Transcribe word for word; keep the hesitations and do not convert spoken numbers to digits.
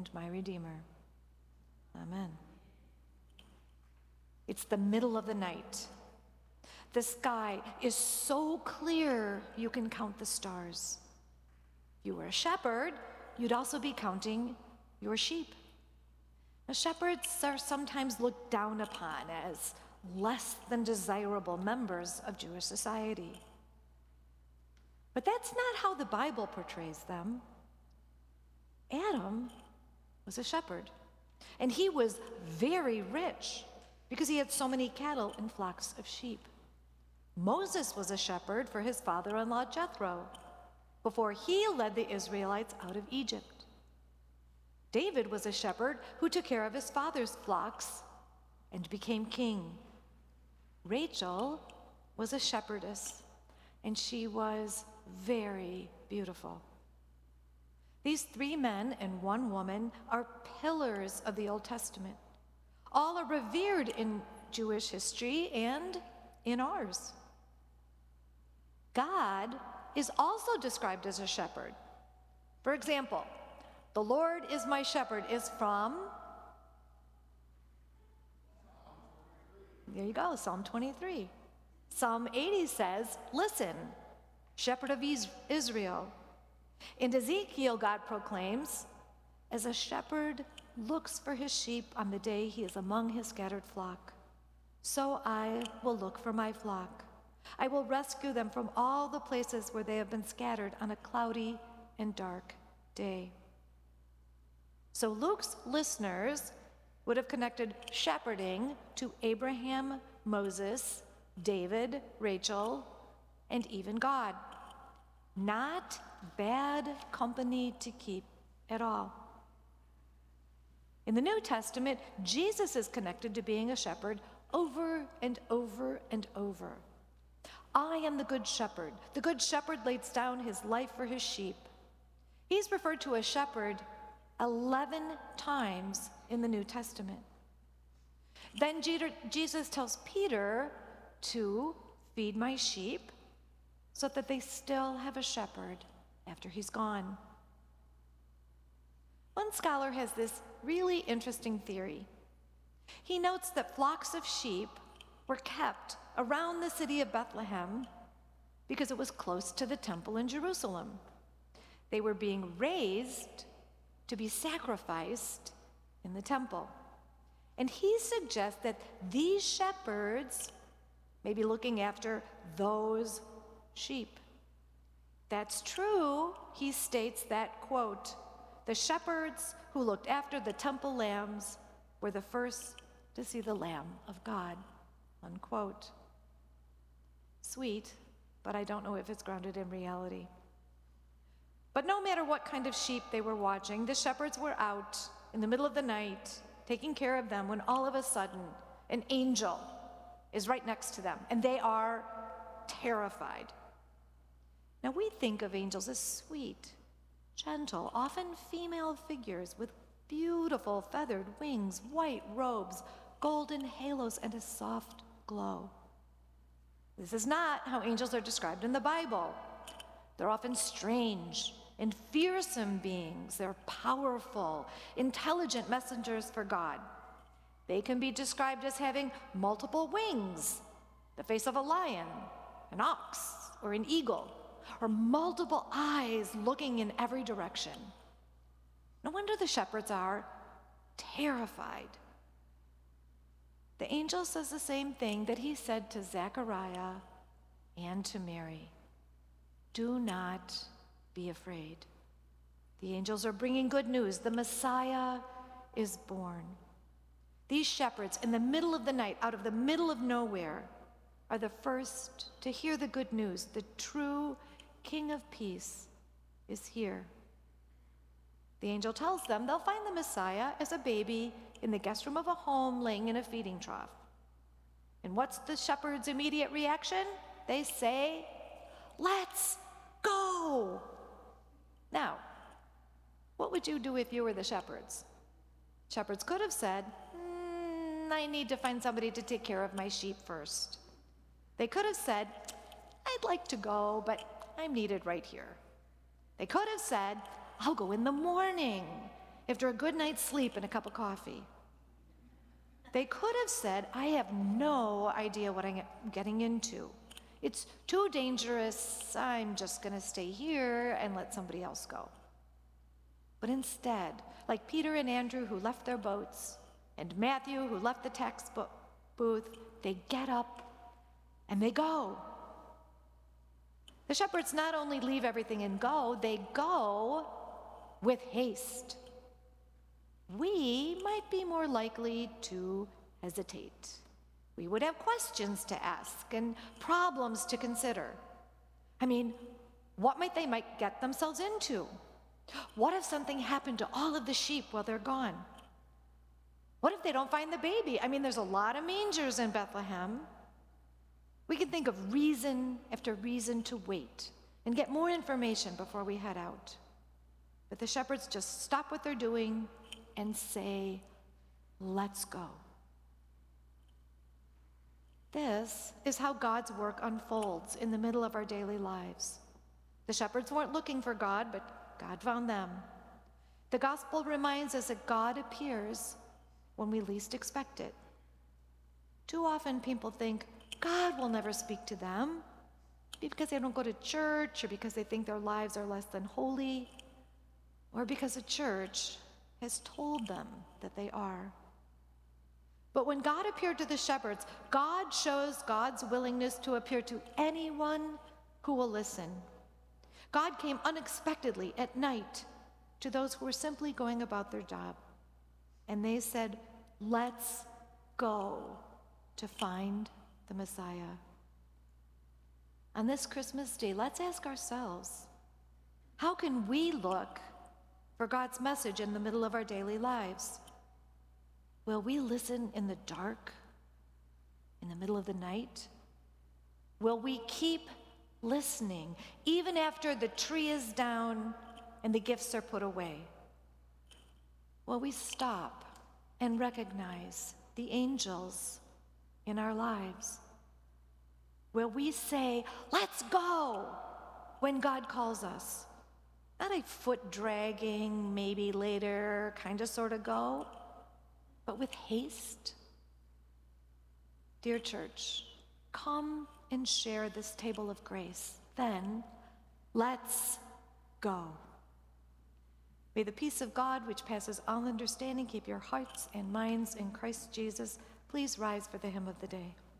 and my Redeemer. Amen. It's the middle of the night. The sky is so clear you can count the stars. If you were a shepherd, you'd also be counting your sheep. Now, shepherds are sometimes looked down upon as less than desirable members of Jewish society. But that's not how the Bible portrays them. Adam was a shepherd, and he was very rich because he had so many cattle and flocks of sheep. Moses was a shepherd for his father-in-law Jethro before he led the Israelites out of Egypt. David was a shepherd who took care of his father's flocks and became king. Rachel was a shepherdess, and she was very beautiful. These three men and one woman are pillars of the Old Testament. All are revered in Jewish history and in ours. God is also described as a shepherd. For example, the Lord is my shepherd is from, there you go, Psalm twenty-three. Psalm eighty says, listen, shepherd of Israel. In Ezekiel, God proclaims, as a shepherd looks for his sheep on the day he is among his scattered flock, so I will look for my flock. I will rescue them from all the places where they have been scattered on a cloudy and dark day. So Luke's listeners would have connected shepherding to Abraham, Moses, David, Rachel, and even God. Not bad company to keep at all. In the New Testament, Jesus is connected to being a shepherd over and over and over. I am the good shepherd. The good shepherd lays down his life for his sheep. He's referred to as shepherd eleven times in the New Testament. Then Jesus tells Peter to feed my sheep so that they still have a shepherd after he's gone. One scholar has this really interesting theory. He notes that flocks of sheep were kept around the city of Bethlehem because it was close to the temple in Jerusalem. They were being raised to be sacrificed in the temple. And he suggests that these shepherds may be looking after those sheep. That's true. He states that, quote, the shepherds who looked after the temple lambs were the first to see the Lamb of God, unquote. Sweet, but I don't know if it's grounded in reality. But no matter what kind of sheep they were watching, the shepherds were out in the middle of the night taking care of them when all of a sudden an angel is right next to them, and they are terrified. Now we think of angels as sweet, gentle, often female figures with beautiful feathered wings, white robes, golden halos, and a soft glow. This is not how angels are described in the Bible. They're often strange and fearsome beings. They're powerful, intelligent messengers for God. They can be described as having multiple wings, the face of a lion, an ox, or an eagle, or multiple eyes looking in every direction. No wonder the shepherds are terrified. The angel says the same thing that he said to Zechariah and to Mary. Do not be afraid. The angels are bringing good news. The Messiah is born. These shepherds in the middle of the night, out of the middle of nowhere, are the first to hear the good news. The true King of Peace is here. The angel tells them they'll find the Messiah as a baby in the guest room of a home laying in a feeding trough. And what's the shepherd's immediate reaction? They say, let's go. Now, what would you do if you were the shepherds? Shepherds could have said, mm, I need to find somebody to take care of my sheep first. They could have said, I'd like to go, but I'm needed right here. They could have said, I'll go in the morning after a good night's sleep and a cup of coffee. They could have said, I have no idea what I'm getting into. It's too dangerous. I'm just going to stay here and let somebody else go. But instead, like Peter and Andrew who left their boats, and Matthew who left the tax bo- booth, they get up and they go. The shepherds not only leave everything and go, they go with haste. We might be more likely to hesitate. We would have questions to ask and problems to consider. I mean, what might they might get themselves into? What if something happened to all of the sheep while they're gone? What if they don't find the baby? I mean, there's a lot of mangers in Bethlehem. We can think of reason after reason to wait and get more information before we head out. But the shepherds just stop what they're doing and say, let's go. This is how God's work unfolds in the middle of our daily lives. The shepherds weren't looking for God, but God found them. The gospel reminds us that God appears when we least expect it. Too often people think God will never speak to them, because they don't go to church, or because they think their lives are less than holy, or because the church has told them that they are. But when God appeared to the shepherds, God shows God's willingness to appear to anyone who will listen. God came unexpectedly at night to those who were simply going about their job. And they said, let's go to find the Messiah. On this Christmas day, let's ask ourselves, how can we look for God's message in the middle of our daily lives? Will we listen in the dark, in the middle of the night? Will we keep listening even after the tree is down and the gifts are put away? Will we stop and recognize the angels in our lives? Will we say, let's go, when God calls us? Not a foot dragging, maybe later, kind of sort of go, but with haste. Dear church, come and share this table of grace. Then, let's go. May the peace of God, which passes all understanding, keep your hearts and minds in Christ Jesus. Please rise for the hymn of the day.